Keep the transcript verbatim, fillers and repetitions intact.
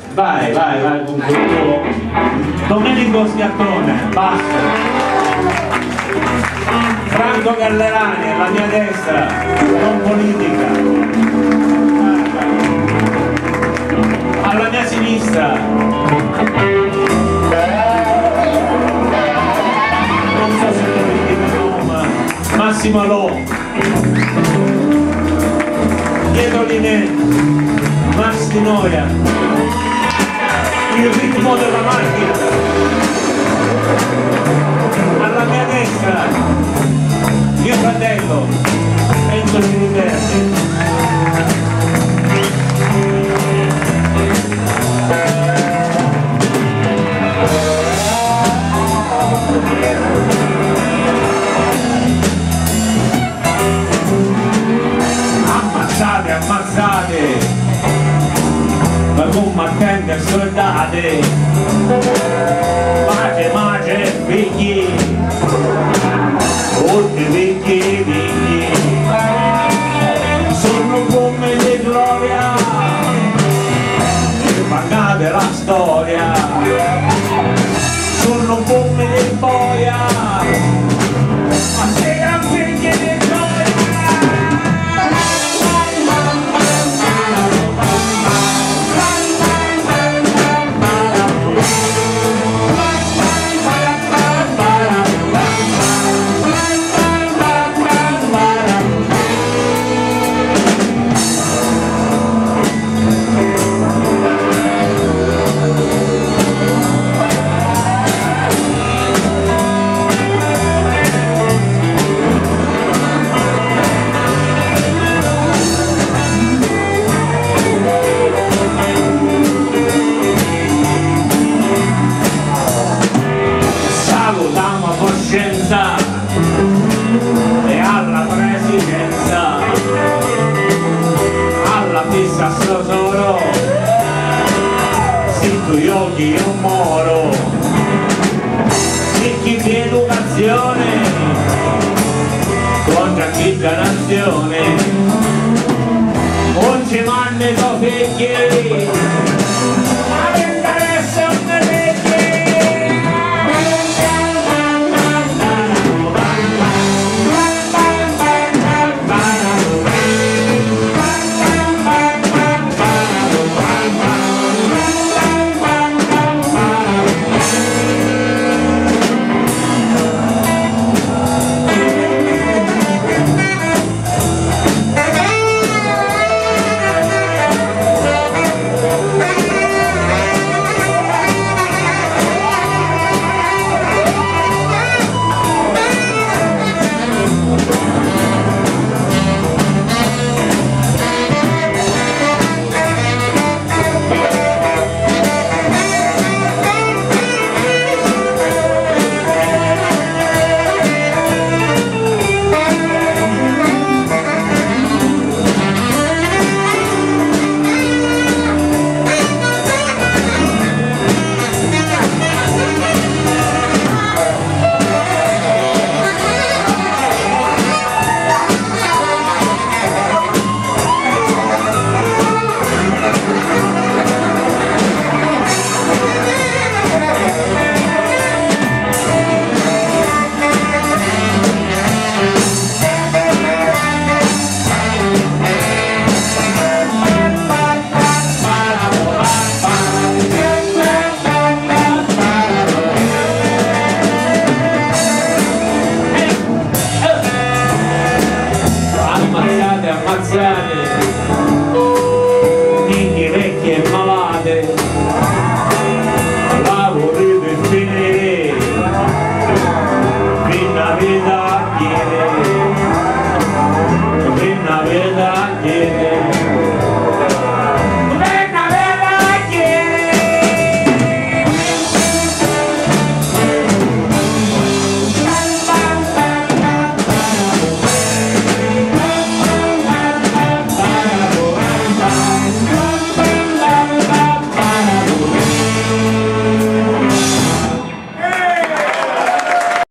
Vai, vai, vai con quel tuo Domenico Schiattone, basso. Franco Gallerani alla mia destra, non politica. Alla mia sinistra non so se lo vedi il nome, Massimo Lo. Dietro di me Max Di Noia, il ritmo della macchina. Alla mia destra mio fratello Enzo Siliberti. Ammazzate, ammazzate, ma combattenti e soldati, pace, mace, figli, tutti figli, figli, sono come di gloria, e pagate la storia, sono come di boia, ma siamo figli di e alla presidenza, alla fissa Sotoro, sento io che io moro, e chi di educazione, contro chi di nazione, non ci manne do figli, ma che interessa un yeah.